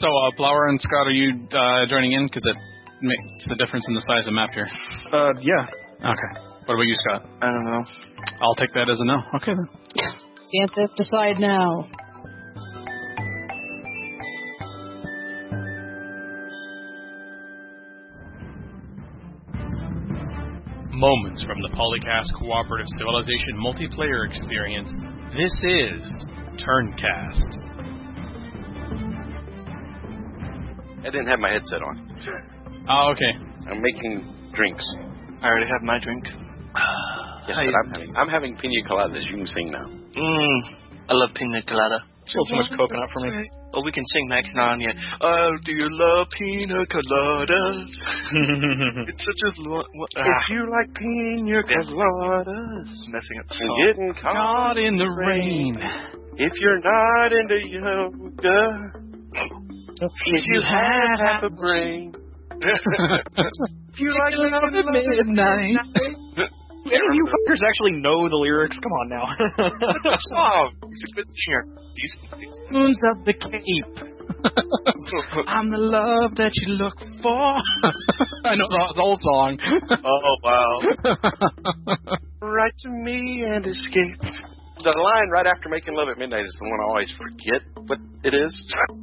So, Flower and Scott, are you joining in? Because it makes the difference in the size of map here. Yeah. Okay. What about you, Scott? I don't know. I'll take that as a no. Okay, then. Can't decide now. Moments from the Polycast Cooperative Civilization multiplayer experience. This is Turncast. I didn't have my headset on. Oh, okay. I'm making drinks. I already have my drink. Yes, but I'm having pina coladas. You can sing now. I love pina colada. Still too much coconut for me. Oh, we can sing Max on you. Oh, do you love pina coladas? It's such a... If you like pina coladas, messing up the and song. getting caught in the rain. If you're not into yoga, if you had half a brain. If you like love at midnight. Any of you fuckers actually know the lyrics? Come on now. Oh, Moons of the Cape. I'm the love that you look for. I know the whole song. oh, wow. Write to me and escape. The line right after Making Love at Midnight is the one I always forget what it is.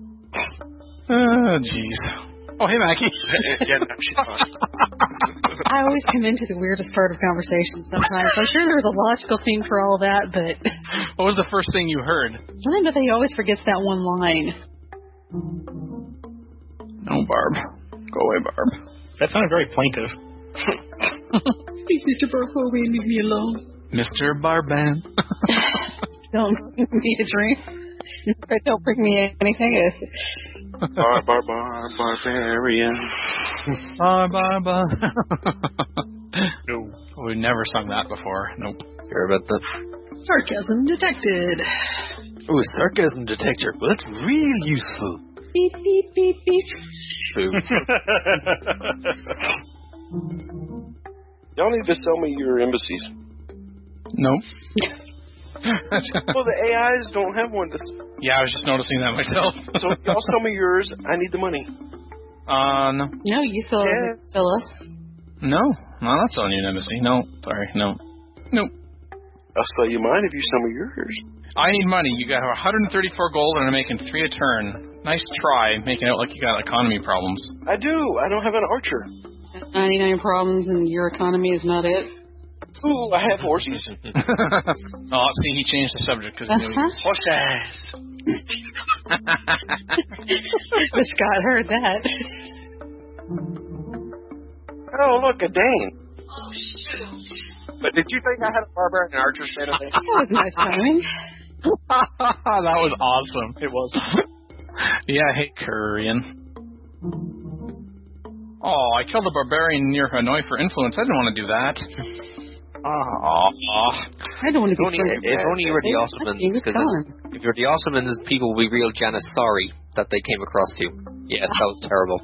Oh, jeez. Oh, hey, Mackie. Yeah, no, she's fine. I always come into the weirdest part of conversation sometimes. I'm sure there's a logical thing for all that, but... What was the first thing you heard? Something that he always forgets that one line. No, Barb. Go away, Barb. That sounded very plaintive. Please, Mr. Barbovian, leave me alone. Mr. Barban. Don't bring me a drink. Don't bring me anything. Barbarian. Bar. No. We've never sung that before. Nope. Hear about the... Sarcasm detected. Ooh, sarcasm detector. Well, that's real useful. Beep, beep, beep, beep. Y'all need to sell me your embassies. Nope. Well, the AIs don't have one to sell. Yeah, I was just noticing that myself. So if y'all sell me yours, I need the money. No. No, you still fill us. No, I'm not selling you an embassy. No, sorry, no. Nope. I'll sell you mine if you sell me yours. I need money. You got 134 gold and I'm making 3 a turn. Nice try, making it look like you got economy problems. I do. I don't have an archer. 99 problems and your economy is not it. Ooh, I have horses. Oh, see, he changed the subject because Horses. But Scott heard that. Oh, look, a Dane. Oh, shoot. But did you think I had a barbarian and archer stand up there? That was nice timing. That was awesome. It was. Yeah, I hate Korean. Oh, I killed a barbarian near Hanoi for influence. I didn't want to do that. Oh. I don't want to be If only you were the Osmans, because if you're the Osmans, people will be real Janice sorry that they came across you. Yes, that was terrible.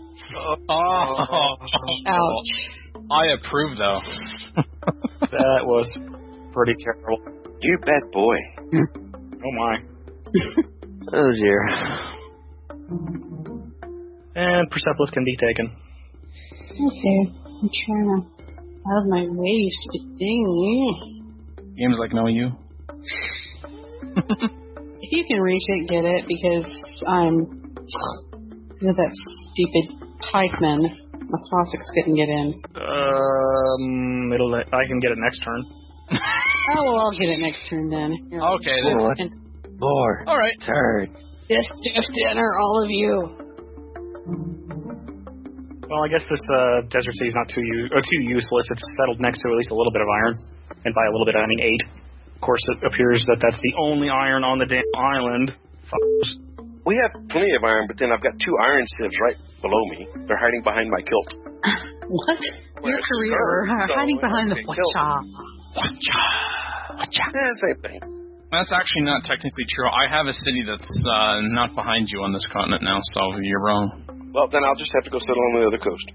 Ouch. I approve, though. That was pretty terrible. You bad boy. Oh, my. Oh, dear. And Persepolis can be taken. Okay, I'm trying to out of my way, stupid thing. Games like No You. If you can reach it, get it, because because of that stupid pikeman, my classics couldn't get in. I can get it next turn. Oh, well, I'll get it next turn then. Here, Okay, then. More. All right. Turn. This stiff dinner, all of you. Well, I guess this Desert Sea is not too useless. It's settled next to at least a little bit of iron. And by a little bit, I mean 8. Of course, it appears that that's the only iron on the damn island. We have plenty of iron, but then I've got 2 iron sieves right below me. They're hiding behind my kilt. What? Your career hiding behind the wacha. Yeah, same thing. That's actually not technically true. I have a city that's not behind you on this continent now, so you're wrong. Well, then I'll just have to go settle on the other coast.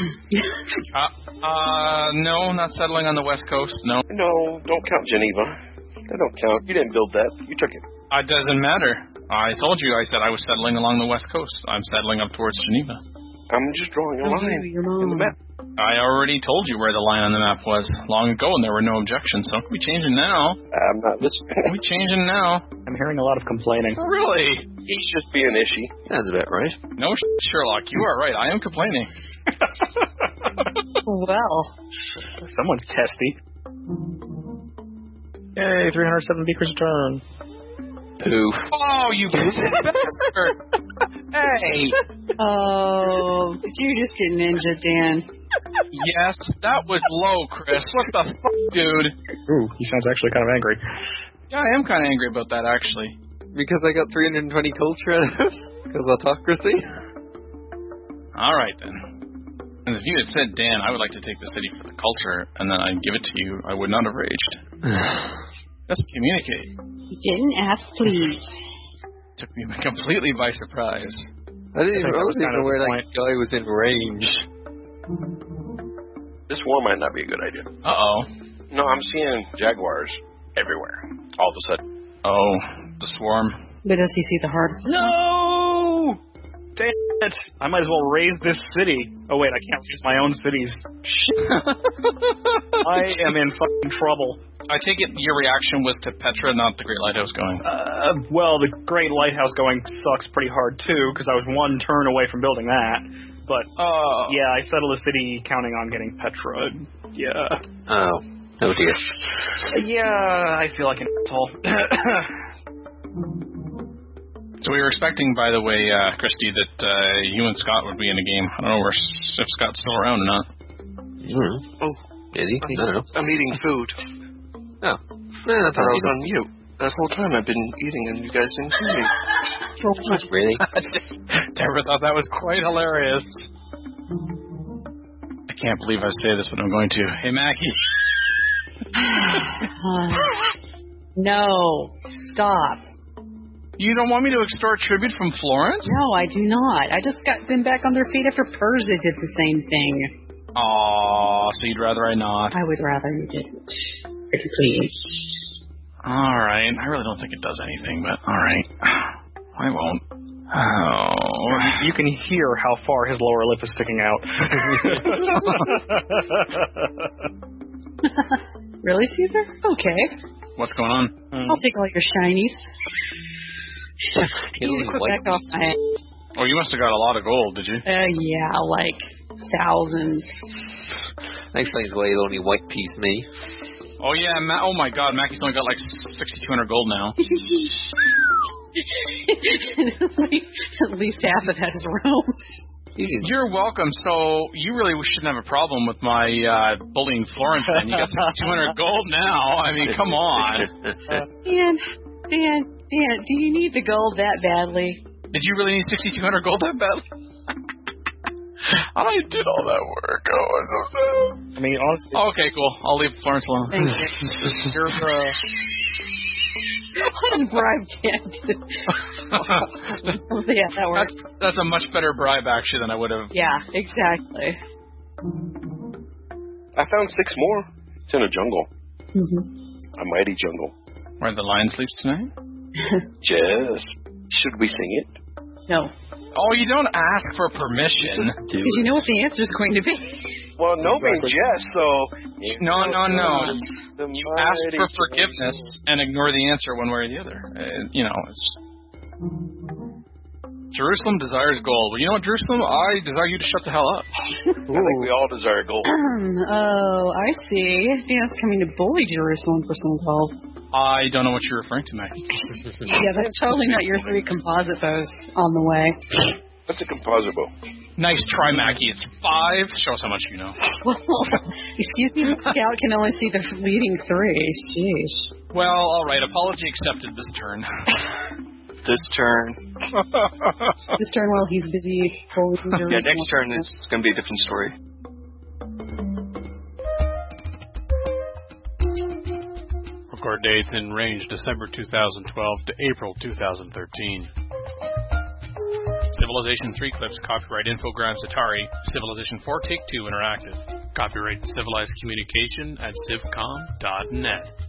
No, not settling on the west coast, no. No, don't count Geneva. That don't count. You didn't build that. You took it. It doesn't matter. I told you, I said I was settling along the west coast. I'm settling up towards Geneva. I'm just drawing a line in the map. I already told you where the line on the map was long ago, and there were no objections. Don't be changing now. I'm not listening. Don't be changing now. I'm hearing a lot of complaining. Really? He's just being ishy. Sounds about right. No, Sherlock, you are right. I am complaining. Well. Someone's testy. Yay, 307 beakers return. Poof. Oh, you bastard! Hey! Oh, did you just get ninja, Dan? Yes, that was low, Chris. What the fuck, dude? Ooh, he sounds actually kind of angry. Yeah, I am kind of angry about that, actually. Because I got 320 culture out of it? Because autocracy? Alright, then. And if you had said, Dan, I would like to take the city for the culture, and then I'd give it to you, I would not have raged. Just communicate. You didn't ask, please. Took me completely by surprise. I wasn't even aware that guy was in range. This war might not be a good idea. Uh-oh. No, I'm seeing jaguars everywhere. All of a sudden. Oh, the swarm. But does he see the heart? No! Damn it! I might as well raise this city. Oh wait, I can't raise my own cities. Shit. I am in fucking trouble. I take it your reaction was to Petra, not the Great Lighthouse going. Well, the Great Lighthouse going sucks pretty hard too, because I was one turn away from building that. But yeah, I settled the city counting on getting Petra. Yeah. Oh dear. Yeah, I feel like an asshole. So we were expecting, by the way, Christy, that you and Scott would be in the game. I don't know if Scott's still around or not. Oh, Is he? I don't know. I'm eating food. Oh. I thought I was on mute. That whole time I've been eating and you guys didn't see me. Really? Deborah thought that was quite hilarious. I can't believe I say this, but I'm going to. Hey, Mackie. No. Stop. You don't want me to extort tribute from Florence? No, I do not. I just got them back on their feet after Persia did the same thing. Aw, so you'd rather I not? I would rather you didn't. Pretty please. Alright, I really don't think it does anything, but alright. I won't. Oh. You can hear how far his lower lip is sticking out. Really, Caesar? Okay. What's going on? I'll take all your shinies. You need to quit back off my hands. Oh, you must have got a lot of gold, did you? Yeah, like thousands. That explains why he's only white piece me. Oh, yeah. Oh, my God. Mackie's only got like 6,200 gold now. At least half of that is roams. You're welcome. So you really shouldn't have a problem with my bullying Florence then. You got 6,200 gold now. I mean, come on. Dan, do you need the gold that badly? Did you really need 6,200 gold that badly? I did all that work. Oh, I'm so sad. I mean, honestly. Oh, okay, cool. I'll leave Florence alone. Thank you. What a bribe, Dan. Yeah, that works. That's a much better bribe, actually, than I would have. Yeah, exactly. I found 6 more. It's in a jungle. Mm-hmm. A mighty jungle. Where the lion sleeps tonight? Jess, should we sing it? No. Oh, you don't ask for permission. Because you know what the answer is going to be. Well, no means yes, so... No. You ask for forgiveness and ignore the answer one way or the other. It's... Jerusalem desires gold. Well, you know what, Jerusalem? I desire you to shut the hell up. I think we all desire gold. Oh, I see. Dan's coming to bully Jerusalem for some gold. I don't know what you're referring to, Maggie. Yeah, that's totally not your 3 composite bows on the way. What's a composite bow? Nice try, Mackie. It's 5. Show us how much you know. Well, excuse me, the scout can only see the leading 3. Sheesh. Well, all right. Apology accepted this turn. This turn. This turn while he's busy holding the Yeah, next turn is going to be a different story. Record dates in range December 2012 to April 2013. Civilization 3 clips, copyright Infogrames Atari, Civilization 4 Take-Two Interactive. Copyright Civilized Communication at civcom.net.